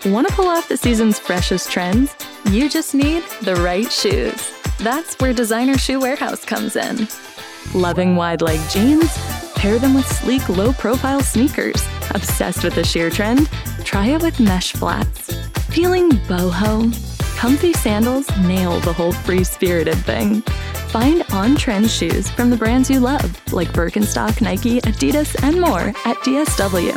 Want to pull off the season's freshest trends? You just need the right shoes. That's where Designer Shoe Warehouse comes in. Loving wide-leg jeans? Pair them with sleek, low-profile sneakers. Obsessed with the sheer trend? Try it with mesh flats. Feeling boho? Comfy sandals nail the whole free-spirited thing. Find on-trend shoes from the brands you love, like Birkenstock, Nike, Adidas, and more at DSW.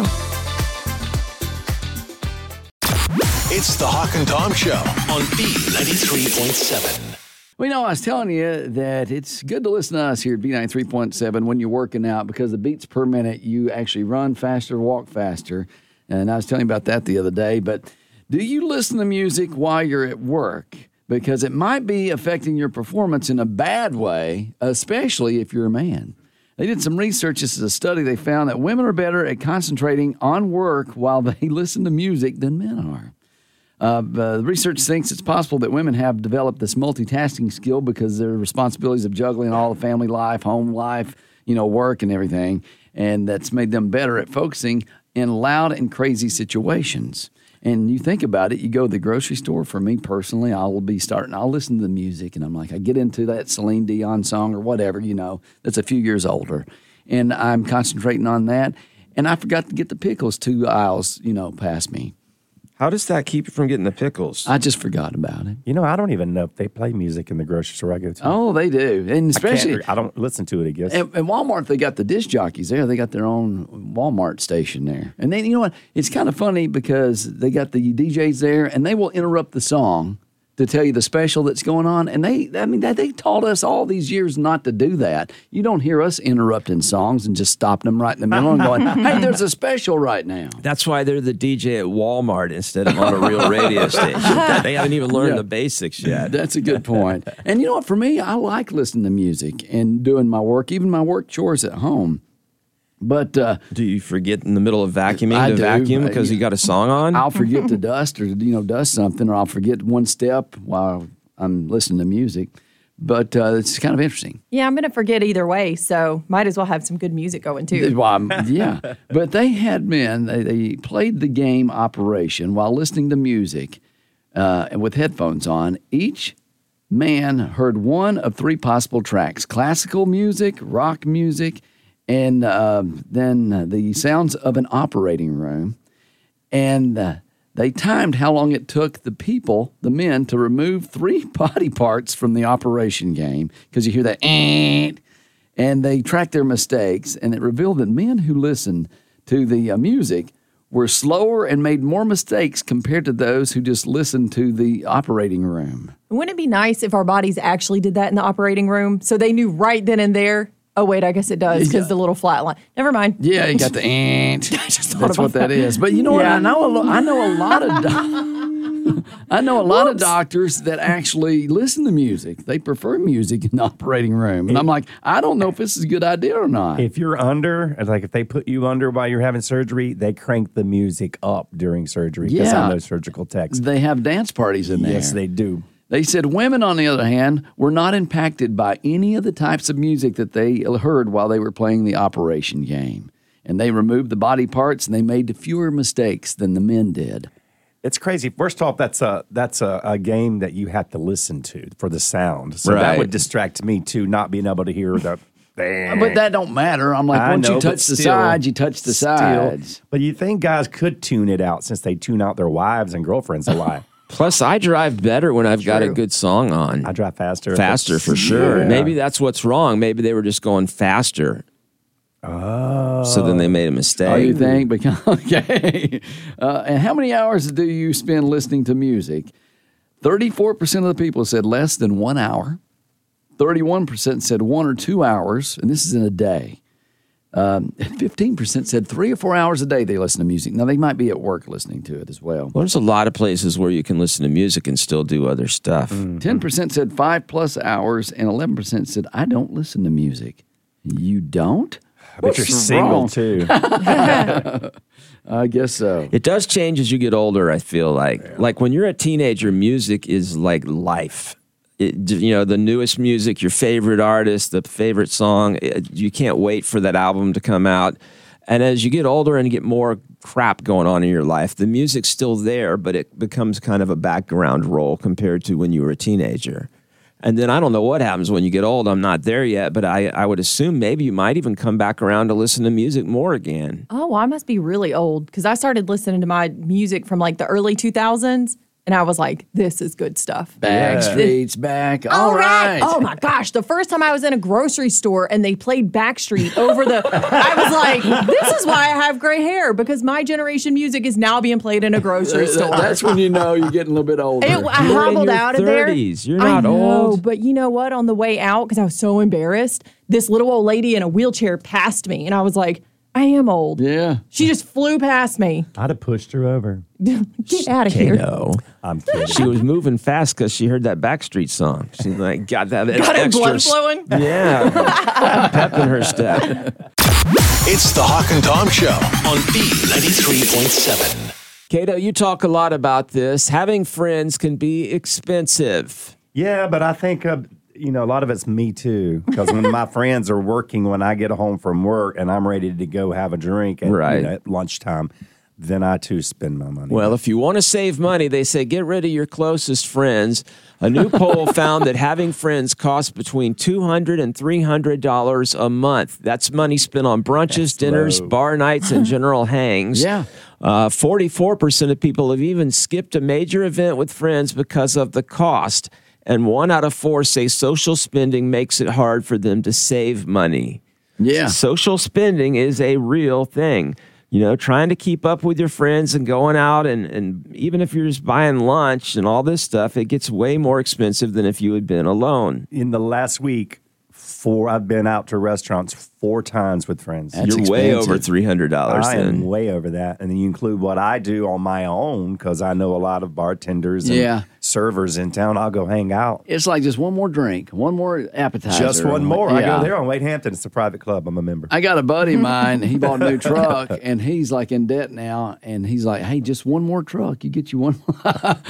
It's the Hawk and Tom Show on B93.7. Well, I was telling you that it's good to listen to us here at B93.7 when you're working out because the beats per minute, you actually run faster, walk faster. And I was telling you about that the other day. But do you listen to music while you're at work? Because it might be affecting your performance in a bad way, especially if you're a man. They did some research. This is a study. They found that women are better at concentrating on work while they listen to music than men are. The research thinks it's possible that women have developed this multitasking skill because their responsibilities of juggling all the family life, home life, work and everything. And that's made them better at focusing in loud and crazy situations. And you think about it, you go to the grocery store. For me personally, I'll listen to the music, and I'm like, I get into that Celine Dion song or whatever, that's a few years older. And I'm concentrating on that. And I forgot to get the pickles 2 aisles, past me. How does that keep you from getting the pickles? I just forgot about it. I don't even know if they play music in the grocery store I go to. Oh, they do. And especially... I don't listen to it, I guess. At Walmart, they got the disc jockeys there. They got their own Walmart station there. And then, you know what? It's kind of funny because they got the DJs there, and they will interrupt the song to tell you the special that's going on. And they taught us all these years not to do that. You don't hear us interrupting songs and just stopping them right in the middle and going, hey, there's a special right now. That's why they're the DJ at Walmart instead of on a real radio station. They haven't even learned the basics yet. That's a good point. And you know what? For me, I like listening to music and doing my work, even my work chores at home. But do you forget in the middle of vacuuming vacuum because you got a song on? I'll forget to dust or dust something, or I'll forget one step while I'm listening to music. But it's kind of interesting. Yeah, I'm going to forget either way, so might as well have some good music going too. Well, yeah, but they had men. They played the game Operation while listening to music with headphones on. Each man heard one of three possible tracks: classical music, rock music, and then the sounds of an operating room. And they timed how long it took the men, to remove three body parts from the operation game, because you hear that, and they tracked their mistakes, and it revealed that men who listened to the music were slower and made more mistakes compared to those who just listened to the operating room. Wouldn't it be nice if our bodies actually did that in the operating room, so they knew right then and there? Oh, wait, I guess it does, because the little flat line. Never mind. Yeah, you got the ant. That's what that is. But you know what? I know a lot of doctors that actually listen to music. They prefer music in the operating room. And I'm like, I don't know if this is a good idea or not. If you're under, like if they put you under while you're having surgery, they crank the music up during surgery. Because I know surgical techs. They have dance parties in there. Yes, they do. They said women, on the other hand, were not impacted by any of the types of music that they heard while they were playing the operation game. And they removed the body parts, and they made fewer mistakes than the men did. It's crazy. First off, that's a game that you have to listen to for the sound. So that would distract me, too, not being able to hear the... But that don't matter. I'm like, once you touch the sides, you touch the sides. But you think guys could tune it out since they tune out their wives and girlfriends a lot. Plus, I drive better when I've got a good song on. I drive faster. Faster, for sure. Yeah. Maybe that's what's wrong. Maybe they were just going faster. Oh. So then they made a mistake. Oh, you think? Okay. And how many hours do you spend listening to music? 34% of the people said less than 1 hour. 31% said 1 or 2 hours, and this is in a day. 15% said 3 or 4 hours a day they listen to music. Now, they might be at work listening to it as well. Well, there's a lot of places where you can listen to music and still do other stuff. 10% said 5+ hours, and 11% said, I don't listen to music. You don't? I bet you're single, too. I guess so. It does change as you get older, I feel like. Yeah. Like when you're a teenager, music is like life. The newest music, your favorite artist, the favorite song, you can't wait for that album to come out. And as you get older and get more crap going on in your life, the music's still there, but it becomes kind of a background role compared to when you were a teenager. And then I don't know what happens when you get old. I'm not there yet, but I would assume maybe you might even come back around to listen to music more again. Oh, I must be really old because I started listening to my music from like the early 2000s. And I was like, this is good stuff. Backstreet's back. All right. Oh my gosh. The first time I was in a grocery store and they played Backstreet over I was like, this is why I have gray hair, because my generation music is now being played in a grocery store. That's when you know you're getting a little bit older. I hobbled out of there. You're not old. But you know what? On the way out, because I was so embarrassed, this little old lady in a wheelchair passed me. And I was like, I am old. Yeah. She just flew past me. I'd have pushed her over. Get out of here. No. I'm kidding. She was moving fast because she heard that Backstreet song. She's like, got that Got her extra blood flowing? Yeah. Pep in her step. It's the Hawk and Tom Show on B93.7. Cato, you talk a lot about this. Having friends can be expensive. Yeah, but I think, a lot of it's me too. Because when my friends are working, when I get home from work and I'm ready to go have a drink at lunchtime, then I too spend my money. Well, if you want to save money, they say get rid of your closest friends. A new poll found that having friends costs between $200 and $300 a month. That's money spent on brunches, dinners, bar nights, and general hangs. Yeah. 44% of people have even skipped a major event with friends because of the cost. And 1 out of 4 say social spending makes it hard for them to save money. Yeah. Social spending is a real thing. Trying to keep up with your friends and going out and even if you're just buying lunch and all this stuff, it gets way more expensive than if you had been alone. In the last week, I've been out to restaurants 4 times with friends. You're expensive. Way over $300 I then. am way over that. And then you include what I do on my own, because I know a lot of bartenders and servers in town. I'll go hang out. It's like just one more drink, one more appetizer. Just one more. Yeah. I go there on Wade Hampton. It's a private club. I'm a member. I got a buddy of mine. He bought a new truck, and he's like in debt now. And he's like, hey, just one more truck. You get you one more.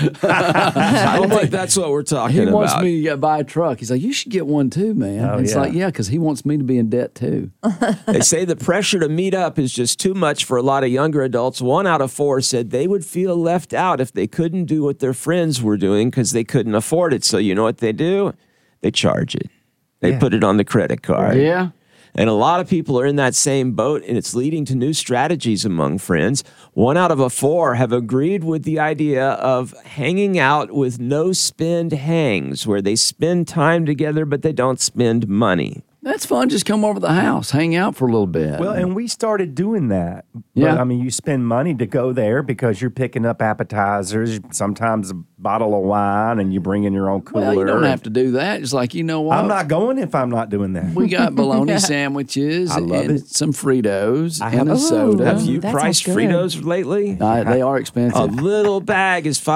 I don't think that's what we're talking about. He wants me to buy a truck. He's like, you should get one too, man. Oh, it's like, yeah, because he wants me to be in debt too. They say the pressure to meet up is just too much for a lot of younger adults. 1 out of 4 said they would feel left out if they couldn't do what their friends were doing because they couldn't afford it. So you know what they do? They charge it. They put it on the credit card. Yeah. And a lot of people are in that same boat, and it's leading to new strategies among friends. 1 out of 4 have agreed with the idea of hanging out with no-spend hangs, where they spend time together, but they don't spend money. That's fun. Just come over to the house, hang out for a little bit. Well, and we started doing that. Yeah. But, you spend money to go there because you're picking up appetizers, sometimes a bottle of wine, and you bring in your own cooler. Well, you don't have to do that. It's like, you know what? I'm not going if I'm not doing that. We got bologna sandwiches and some Fritos and a soda. Have you that priced sounds good. Fritos lately? They are expensive. A little bag is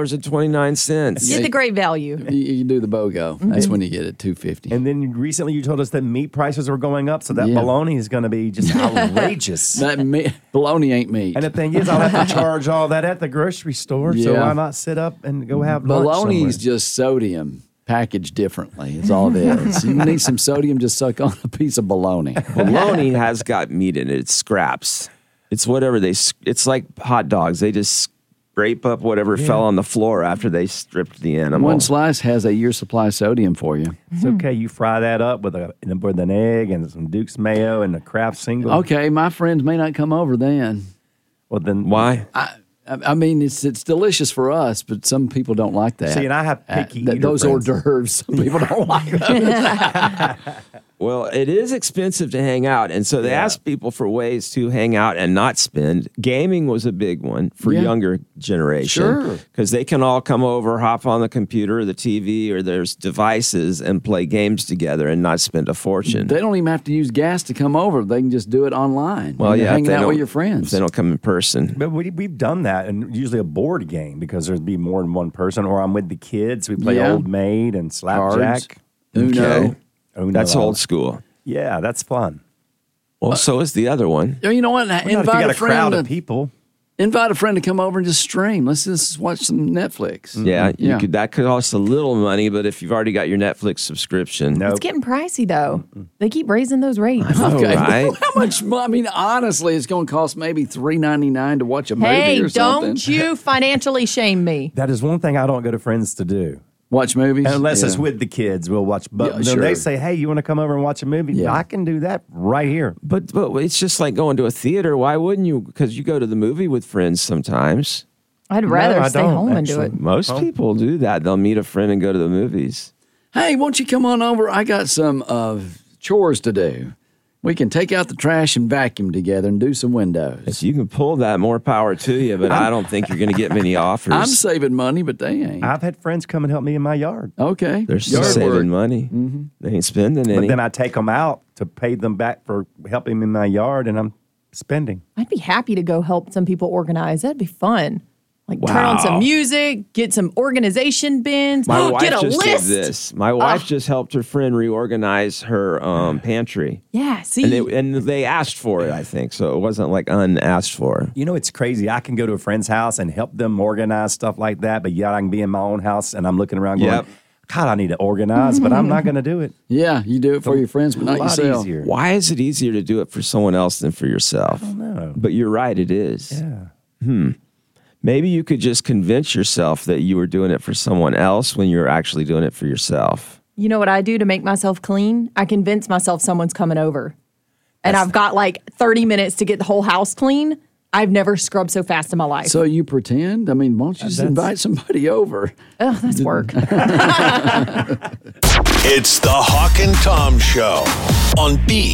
$5.29. Get the great value. You do the BOGO. That's when you get it, $2.50. And then recently you told us that meat prices were going up, so that bologna is going to be just outrageous. That bologna ain't meat. And the thing is, I'll have to charge all that at the grocery store, so why not sit up and go have lunch Bologna is somewhere? just sodium packaged differently. It's all it is. You need some sodium, just suck on a piece of bologna. Bologna has got meat in it. It's scraps. It's whatever it's like hot dogs. They just scrape up whatever fell on the floor after they stripped the animal. One slice has a year's supply of sodium for you. It's okay. You fry that up with an egg and some Duke's mayo and a Kraft single. Okay, my friends may not come over then. Well, then Why? I mean, it's delicious for us, but some people don't like that. See, and I have picky eater those friends. hors d'oeuvres. Some people don't like them. Well, it is expensive to hang out, and so they asked people for ways to hang out and not spend. Gaming was a big one for younger generation. Sure. Because they can all come over, hop on the computer or the TV or there's devices and play games together and not spend a fortune. They don't even have to use gas to come over. They can just do it online. Well, yeah, hang if they out don't- with your friends. If they don't come in person. But we've done that, and usually a board game because there'd be more than one person. Or I'm with the kids. We play Yeah. Old Maid and Cards. Slapjack. Uno. Okay. Uno. That's old school. Yeah, that's fun. Well, so is the other one. You know what? Well, not if you got a crowd of people. Invite a friend to come over and just stream. Let's just watch some Netflix. Yeah, that could cost a little money, but if you've already got your Netflix subscription, It's getting pricey though. They keep raising those rates. Okay, right? how much? I mean, honestly, it's going to cost maybe $3.99 to watch a movie or something. Don't you financially shame me. That is one thing I don't go to friends to do. Watch movies? Unless Yeah. it's with the kids, we'll watch. But Yeah, sure. they say, hey, you want to come over and watch a movie? Yeah. I can do that right here. But it's just like going to a theater. Why wouldn't you? Because you go to the movie with friends sometimes. I'd rather I stay don't, home and do actually. it. Most people do that. They'll meet a friend and go to the movies. Hey, won't you come on over? I got some chores to do. We can take out the trash and vacuum together and do some windows. If you can pull that, more power to you. But I don't think you're going to get many offers. I'm saving money, but they ain't. I've had friends come and help me in my yard. Okay. They're still Yard saving work. money. They ain't spending But any. then I take them out to pay them back for helping me in my yard, and I'm spending. I'd be happy to go help some people organize. That'd be fun. Like turn on some Wow. music, get some organization bins, My wife get a just list. did this. My wife just helped her friend reorganize her pantry. Yeah, see, And they asked for it, I think. So it wasn't like unasked for. You know, it's crazy. I can go to a friend's house and help them organize stuff like that, but yet I can be in my own house and I'm looking around going, Yep. God, I need to organize, but I'm not going to do it. Yeah, you do it for your friends, but A not lot yourself. easier. Why is it easier to do it for someone else than for yourself? know. But you're right, it is. Yeah. Maybe you could just convince yourself that you were doing it for someone else when you're actually doing it for yourself. you know what I do to make myself clean? I convince myself someone's coming over. And I've got like 30 minutes to get the whole house clean. I've never scrubbed so fast in my life. So you pretend? I mean, why don't you just invite somebody over? Ugh, that's work. It's the Hawk and Tom Show on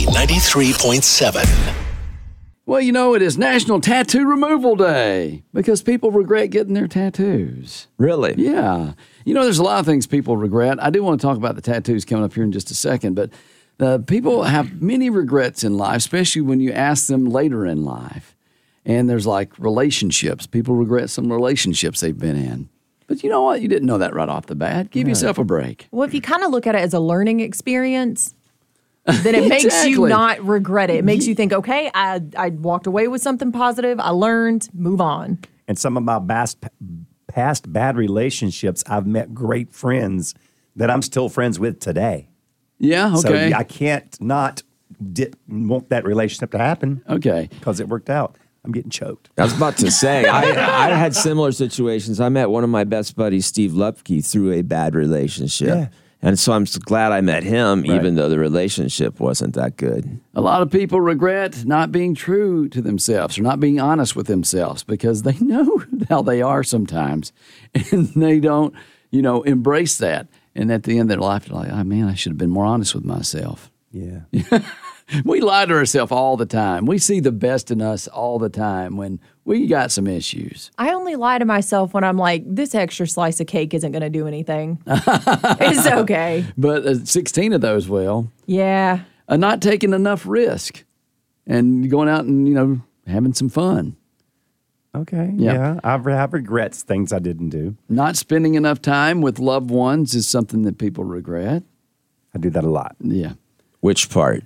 B93.7. Well, you know, it is National Tattoo Removal Day because people regret getting their tattoos. Really? Yeah. You know, there's a lot of things people regret. I do want to talk about the tattoos coming up here in just a second, but people have many regrets in life, especially when you ask them later in life. And there's like relationships. People regret some relationships they've been in. But you know what? You didn't know that right off the bat. Give yourself a break. Well, if you kind of look at it as a learning experience, then it makes you Exactly. not regret it. It makes you think, okay, I walked away with something positive. I learned, move on. And some of my past bad relationships, I've met great friends that I'm still friends with today. Yeah, okay. So I can't not want that relationship to happen Okay. because it worked out. I'm getting choked. I was about to say, I had similar situations. I met one of my best buddies, Steve Lupke, through a bad relationship. Yeah. And so I'm glad I met him, even though the relationship wasn't that good. A lot of people regret not being true to themselves or not being honest with themselves because they know how they are sometimes and they don't, embrace that. And at the end of their life, they're like, oh man, I should have been more honest with myself. Yeah. We lie to ourselves all the time. We see the best in us all the time when we got some issues. I only lie to myself when I'm like, this extra slice of cake isn't going to do anything. It's okay. But 16 of those will. Yeah. Not taking enough risk and going out and, having some fun. Okay. Yeah. Yeah. I have regrets, things I didn't do. Not spending enough time with loved ones is something that people regret. I do that a lot. Yeah. Which part?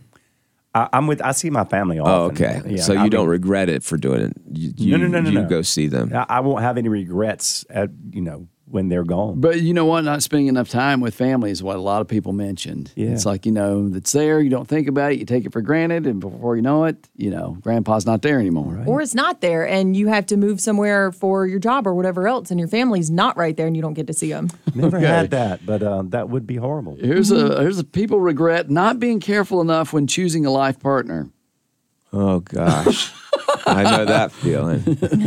I see my family often. Oh, okay. Yeah, So I you don't mean, regret it for doing it. You, No. You go see them. I won't have any regrets when they're gone. But you know what? Not spending enough time with family is what a lot of people mentioned. Yeah. It's like, it's there. You don't think about it. You take it for granted. And before you know it, grandpa's not there anymore. Right? Or it's not there and you have to move somewhere for your job or whatever else and your family's not right there and you don't get to see them. Never had that, but that would be horrible. Here's a people regret not being careful enough when choosing a life partner. Oh, gosh. I know that feeling.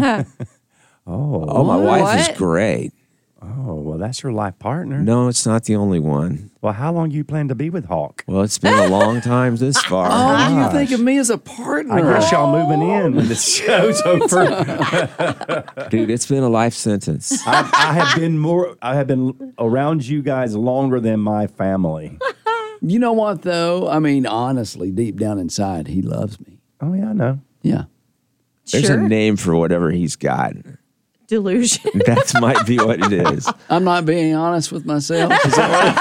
Oh. Oh, my wife What? is great. Oh, well, that's your life partner. No, it's not the only one. Well, how long you plan to be with Hawk? Well, it's been a long time this far. Oh, you think of me as a partner. I guess y'all moving in when this show's over. Dude, it's been a life sentence. I have been around you guys longer than my family. You know what, though? I mean, honestly, deep down inside, he loves me. Oh, yeah, I know. Yeah. There's Sure. a name for whatever he's got. Delusion. That might be what it is. I'm not being honest with myself. Is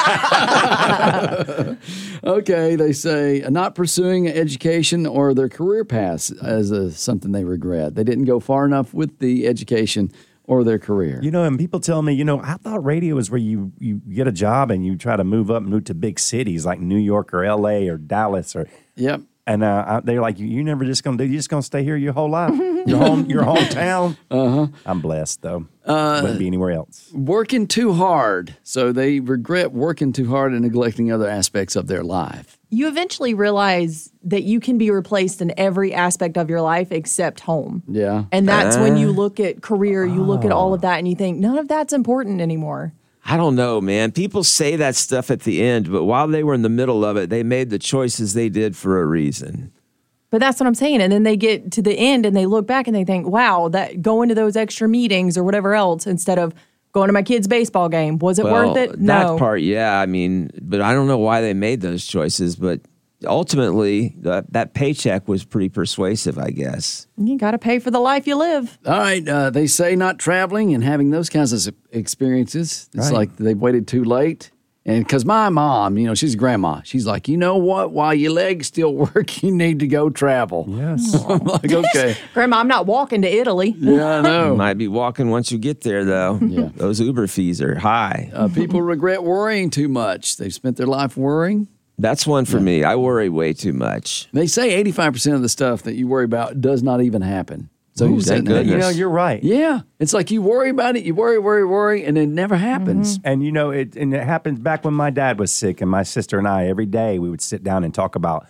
that right? Okay, they say not pursuing education or their career paths as something they regret. They didn't go far enough with the education or their career. And people tell me, I thought radio is where you get a job and you try to move to big cities like New York or L.A. or Dallas or. Yep. And they're like, you're never just going to do. You're just going to stay here your whole life, your hometown. I'm blessed though. Wouldn't be anywhere else. Working too hard, so they regret working too hard and neglecting other aspects of their life. You eventually realize that you can be replaced in every aspect of your life except home. Yeah, and that's when you look at career, you look at all of that, and you think none of that's important anymore. I don't know, man. People say that stuff at the end, but while they were in the middle of it, they made the choices they did for a reason. But that's what I'm saying. And then they get to the end and they look back and they think, wow, that going to those extra meetings or whatever else instead of going to my kid's baseball game, was it worth it? No. That part, yeah. I mean, but I don't know why they made those choices, but ultimately, that paycheck was pretty persuasive, I guess. You got to pay for the life you live. All right. They say not traveling and having those kinds of experiences. It's like they've waited too late. And because my mom, she's a grandma. She's like, you know what? While your legs still work, you need to go travel. Yes. I'm like, okay. Grandma, I'm not walking to Italy. Yeah, I know. You might be walking once you get there, though. Yeah. Those Uber fees are high. People regret worrying too much. They've spent their life worrying. That's one for me. I worry way too much. They say 85% of the stuff that you worry about does not even happen. So Ooh, you're thank saying, goodness. You're right. yeah, it's like you worry about it, you worry, and it never happens. And it happened back when my dad was sick, and my sister and I every day we would sit down and talk about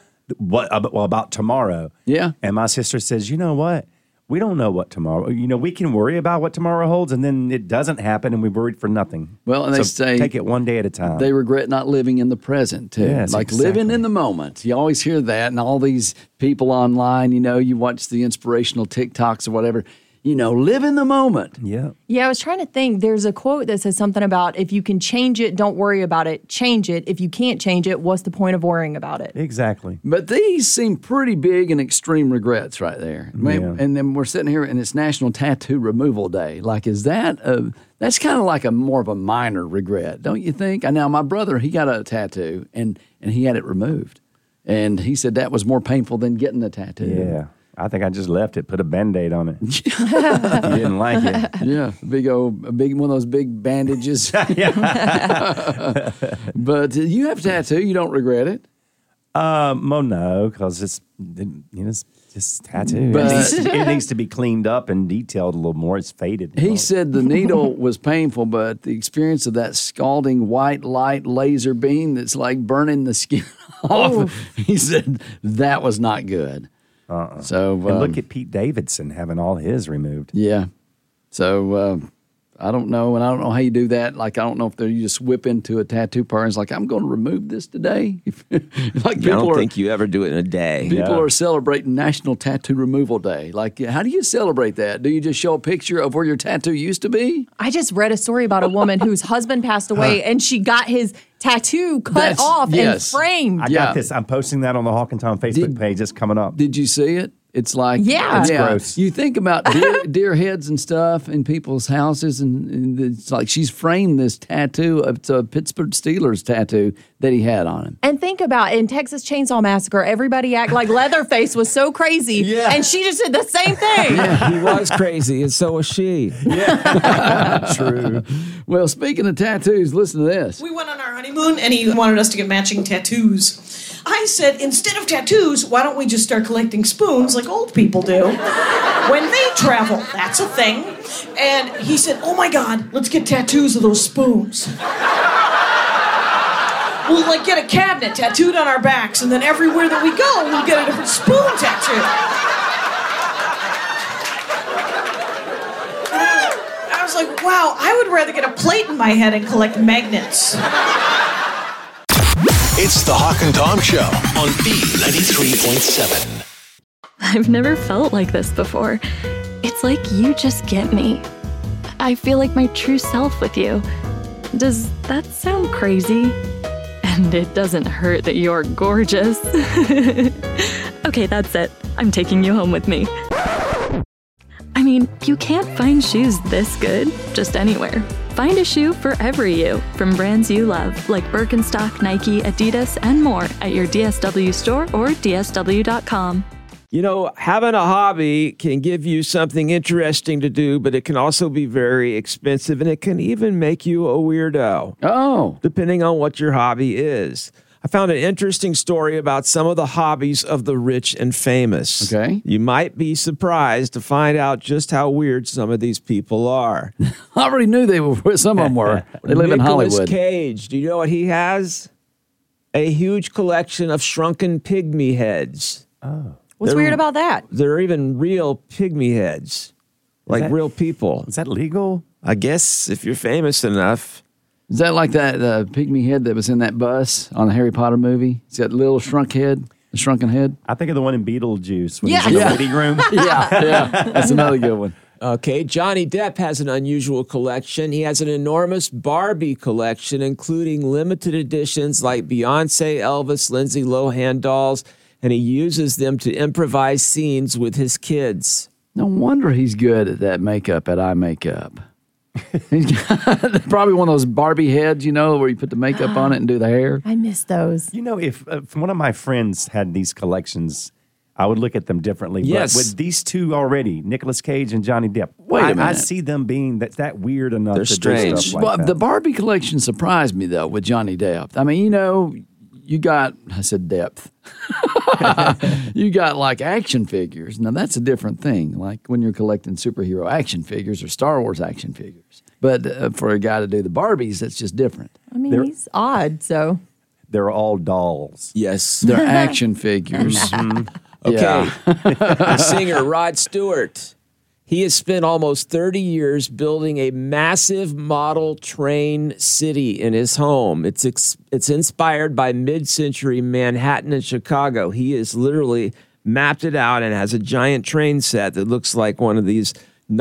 about tomorrow. Yeah. And my sister says, you know what? We don't know what tomorrow. We can worry about what tomorrow holds, and then it doesn't happen, and we've worried for nothing. Well, and they say take it one day at a time. They regret not living in the present too, Yes, like living in the moment. You always hear that, and all these people online. You watch the inspirational TikToks or whatever. Live in the moment. Yeah. Yeah, I was trying to think. There's a quote that says something about if you can change it, don't worry about it. Change it. If you can't change it, what's the point of worrying about it? Exactly. But these seem pretty big and extreme regrets right there. And then we're sitting here, and it's National Tattoo Removal Day. Like, is that that's kind of like more of a minor regret, don't you think? Now, my brother, he got a tattoo, and he had it removed. And he said that was more painful than getting the tattoo. Yeah. I think I just left it, put a Band-Aid on it. He didn't like it. Yeah, big one of those big bandages. But you have a tattoo, you don't regret it? No, because it's just tattoo. But it needs to be cleaned up and detailed a little more. It's faded. He said the needle was painful, but the experience of that scalding white light laser beam that's like burning the skin off, he said that was not good. So and look at Pete Davidson having all his removed. Yeah. So I don't know, and I don't know how you do that. Like, I don't know if you just whip into a tattoo parlor and it's like, I'm going to remove this today. I don't think you ever do it in a day. People are celebrating National Tattoo Removal Day. Like, how do you celebrate that? Do you just show a picture of where your tattoo used to be? I just read a story about a woman whose husband passed away, and she got his tattoo cut off and framed. I got this. I'm posting that on the Hawk and Tom Facebook page. It's coming up. Did you see it? It's like, it's gross. You think about deer heads and stuff in people's houses, and it's like she's framed this tattoo. It's a Pittsburgh Steelers tattoo that he had on him. And think about in Texas Chainsaw Massacre, everybody acted like Leatherface was so crazy, and she just did the same thing. Yeah, he was crazy, and so was she. Yeah, true. Well, speaking of tattoos, listen to this. We went on our honeymoon, and he wanted us to get matching tattoos. I said, instead of tattoos, why don't we just start collecting spoons like old people do when they travel? That's a thing. And he said, oh my God, let's get tattoos of those spoons. We'll get a cabinet tattooed on our backs, and then everywhere that we go, we'll get a different spoon tattoo. And I was like, wow, I would rather get a plate in my head and collect magnets. It's the Hawk and Tom Show on B93.7. I've never felt like this before. It's like you just get me. I feel like my true self with you. Does that sound crazy? And it doesn't hurt that you're gorgeous. Okay, that's it. I'm taking you home with me. mean, you can't find shoes this good just anywhere. Find a shoe for every you from brands you love, like Birkenstock, Nike, Adidas, and more at your DSW store or DSW.com. You know, having a hobby can give you something interesting to do, but it can also be very expensive, and it can even make you a weirdo. Oh. Depending on what your hobby is. I found an interesting story about some of the hobbies of the rich and famous. Okay. You might be surprised to find out just how weird some of these people are. I already knew some of them were. They live in Nicolas Hollywood. Cage, do you know what he has? A huge collection of shrunken pygmy heads. What's weird about that? They're even real pygmy heads, like real people. Is that legal? I guess if you're famous enough. Is that like that pygmy head that was in that bus on the Harry Potter movie? It's got the little shrunken head. I think of the one in Beetlejuice when Yeah. he's in the Yeah. waiting room. Yeah. That's another good one. Okay, Johnny Depp has an unusual collection. He has an enormous Barbie collection, including limited editions like Beyonce, Elvis, Lindsay Lohan dolls, and he uses them to improvise scenes with his kids. No wonder he's good at that makeup, at eye makeup. He's got probably one of those Barbie heads, where you put the makeup on it and do the hair. I miss those. You know, if one of my friends had these collections, I would look at them differently. Yes. But with these two already, Nicolas Cage and Johnny Depp, Wait a I minute. see them being that weird enough They're to strange. do stuff like Well, that. the Barbie collection surprised me, though, with Johnny Depp. I mean, you got, I said depth. You got like action figures. Now, that's a different thing, like when you're collecting superhero action figures or Star Wars action figures. But for a guy to do the Barbies, that's just different. I mean, he's odd, so. They're all dolls. Yes. They're action figures. Okay. Yeah. The singer Rod Stewart. He has spent almost 30 years building a massive model train city in his home. It's inspired by mid-century Manhattan and Chicago. He has literally mapped it out and has a giant train set that looks like one of these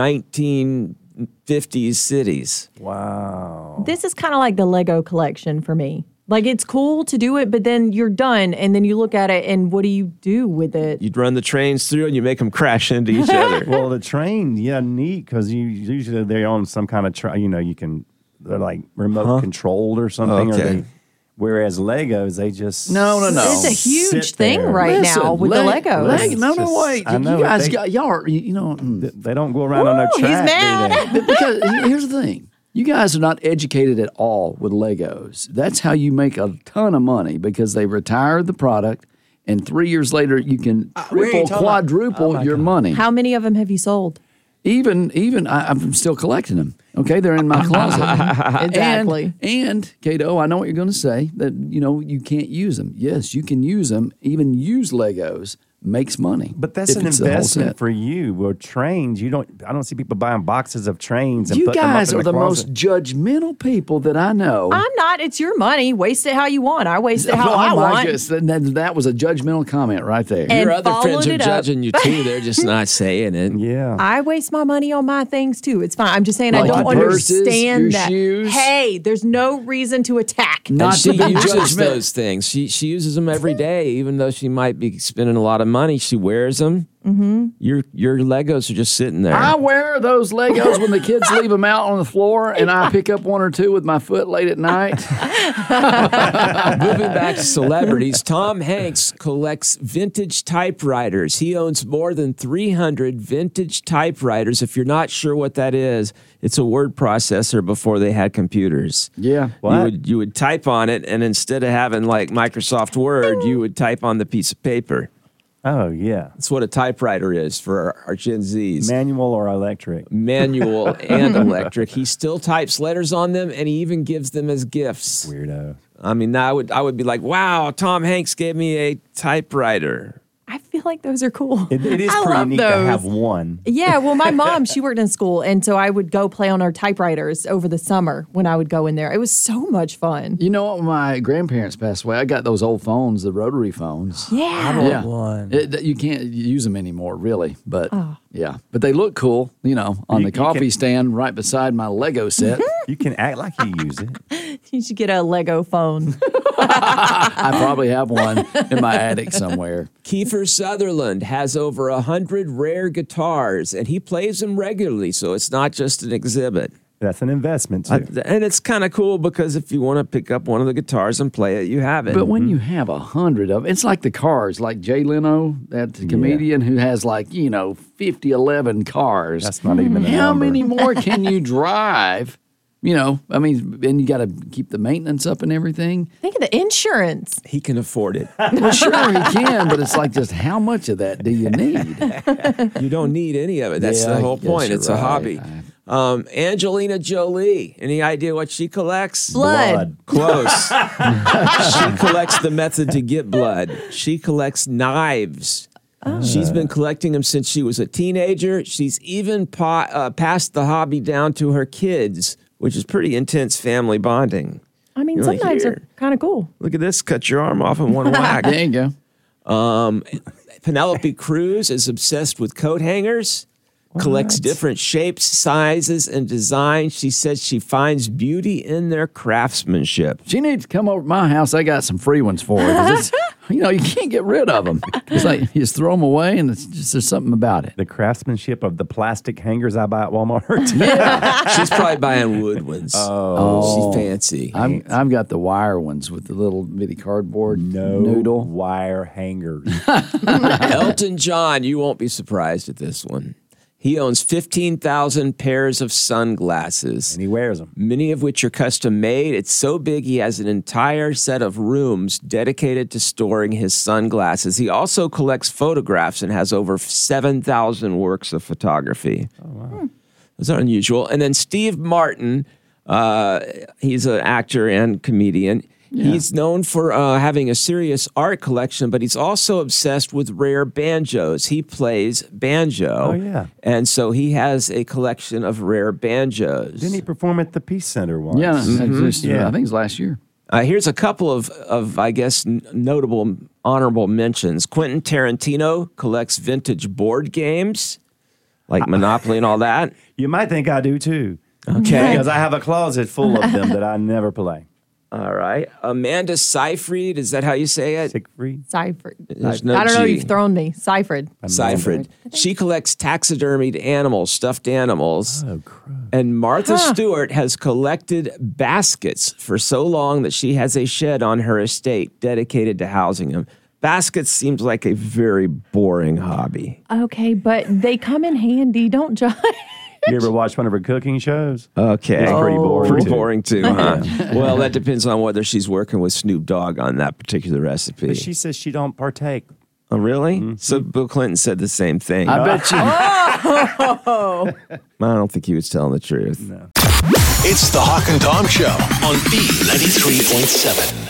1950s cities. Wow. This is kind of like the Lego collection for me. Like, it's cool to do it, but then you're done, and then you look at it, and what do you do with it? You'd run the trains through and you make them crash into each other. Well, the train, neat, because usually they're on some kind of they're like remote controlled or something. Okay. Whereas Legos, they just No. It's a huge sit thing there. right Listen, now with the Legos. No, wait. I know, you guys they- got, y'all are, They don't go around on their Ooh, he's track. mad. do they? because here's the thing. You guys are not educated at all with Legos. That's how you make a ton of money because they retire the product, and 3 years later you can triple, quadruple your money. How many of them have you sold? Even I'm still collecting them. Okay, they're in my closet. Exactly. And Cato, I know what you're going to say that you can't use them. Yes, you can use them. Even used Legos makes money. But that's if an it's the whole investment set. for you. Well, trains, I don't see people buying boxes of trains and You putting them up guys in are the closet. most judgmental people that I know. I'm not. It's your money. Waste it how you want. I waste it how Oh, I my want. goodness, that was a judgmental comment right there. And Your other friends followed are it up. judging you too. They're just not saying it. Yeah. I waste my money on my things too. It's fine. I'm just saying I Like don't your purses, understand your that. shoes. Hey, there's no reason to attack. Not And she to be uses judgmental. those things. She uses them every day, even though she might be spending a lot of money. She wears them. Mm-hmm. Your Legos are just sitting there. I wear those Legos when the kids leave them out on the floor, and I pick up one or two with my foot late at night. Moving back to celebrities, Tom Hanks collects vintage typewriters. He owns more than 300 vintage typewriters. If you're not sure what that is, it's a word processor before they had computers. Yeah. You would type on it, and instead of having like Microsoft Word, you would type on the piece of paper. Oh, yeah. That's what a typewriter is for our Gen Zs. Manual or electric? Manual and electric. He still types letters on them, and he even gives them as gifts. Weirdo. I mean, I would be like, wow, Tom Hanks gave me a typewriter. I feel like those are cool. It is I pretty love neat those. to have one. Yeah, well, my mom, she worked in school, and so I would go play on our typewriters over the summer when I would go in there. It was so much fun. You know what? When my grandparents passed away, I got those old phones, the rotary phones. Yeah. Yeah. one. You can't use them anymore, really. But yeah, but they look cool, on the coffee can- stand right beside my Lego set. You can act like you use it. You should get a Lego phone. I probably have one in my attic somewhere. Kiefer Sutherland has over 100 rare guitars, and he plays them regularly, so it's not just an exhibit. That's an investment, too. And it's kind of cool because if you want to pick up one of the guitars and play it, you have it. But when you have 100 of it's like the cars, like Jay Leno, that comedian who has 50, 11 cars. That's not even a How number. many more can you drive? And you got to keep the maintenance up and everything. Think of the insurance. He can afford it. Well, sure he can, but it's like just how much of that do you need? You don't need any of it. That's the whole point. It's a hobby. Angelina Jolie. Any idea what she collects? Blood. Close. She collects the method to get blood. She collects knives. She's been collecting them since she was a teenager. She's even passed the hobby down to her kids, which is pretty intense family bonding. I mean, some knives are kind of cool. Look at this. Cut your arm off in one whack. There you go. Penelope Cruz is obsessed with coat hangers. Collects different shapes, sizes, and designs. She says she finds beauty in their craftsmanship. She needs to come over to my house. I got some free ones for her. 'Cause it's, you can't get rid of them. It's like you just throw them away, and there's something about it. The craftsmanship of the plastic hangers I buy at Walmart. Yeah. She's probably buying wood ones. Oh. She's fancy. I've got the wire ones with the little bitty cardboard noodle. Wire hangers. Elton John, you won't be surprised at this one. He owns 15,000 pairs of sunglasses. And he wears them. Many of which are custom made. It's so big he has an entire set of rooms dedicated to storing his sunglasses. He also collects photographs and has over 7,000 works of photography. Oh, wow. Those are unusual. And then Steve Martin, he's an actor and comedian. Yeah. He's known for having a serious art collection, but he's also obsessed with rare banjos. He plays banjo. Oh, yeah. And so he has a collection of rare banjos. Didn't he perform at the Peace Center once? Yeah, I think it's last year. Here's a couple of I guess, notable honorable mentions. Quentin Tarantino collects vintage board games, like Monopoly and all that. You might think I do, too. Okay. Because I have a closet full of them that I never play. All right. Amanda Seyfried, is that how you say it? Seyfried. There's no I don't know, G. you've thrown me. Seyfried. Seyfried. She collects taxidermied animals, stuffed animals. Oh, crap. And Martha Stewart has collected baskets for so long that she has a shed on her estate dedicated to housing them. Baskets seems like a very boring hobby. Okay, but they come in handy. Don't judge. You ever watch one of her cooking shows? Okay. It's pretty boring, Pretty too. boring, too, huh? Well, that depends on whether she's working with Snoop Dogg on that particular recipe. But she says she don't partake. Oh, really? Mm-hmm. So Bill Clinton said the same thing. I bet you. I don't think he was telling the truth. No. It's the Hawk and Tom Show on B93.7.